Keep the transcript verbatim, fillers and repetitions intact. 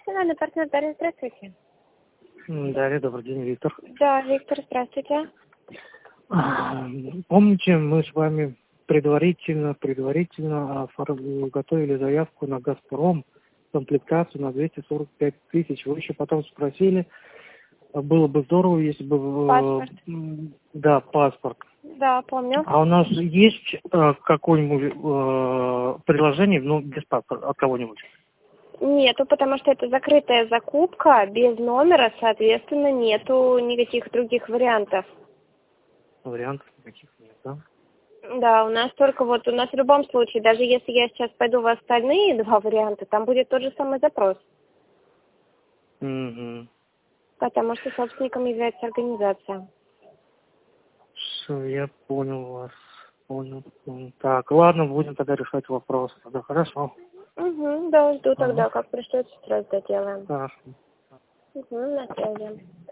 Национальный партнер Дарья, здравствуйте. М, Дарья, добрый день, Виктор. Да, Виктор, здравствуйте. А, Помните, мы с вами предварительно, предварительно оформ- готовили заявку на «Газпром», комплектацию на двести сорок пять тысяч. Вы еще потом спросили, а было бы здорово, если бы... э, Паспорт. м, Да, паспорт. Да, помню. А у нас есть э, какое-нибудь э, приложение, ну, без паспорта, от кого-нибудь? Нету, потому что это закрытая закупка, без номера, соответственно, нету никаких других вариантов. Вариантов никаких нет, да? Да, у нас только вот, у нас в любом случае, даже если я сейчас пойду в остальные два варианта, там будет тот же самый запрос. Угу. Потому что собственником является организация. Все, я понял вас. Понял. понял. Так, ладно, будем тогда решать вопрос. Тогда хорошо. Угу, да, жду Ага. тогда, как пришлете, сразу доделаем. Хорошо. Угу, на связи.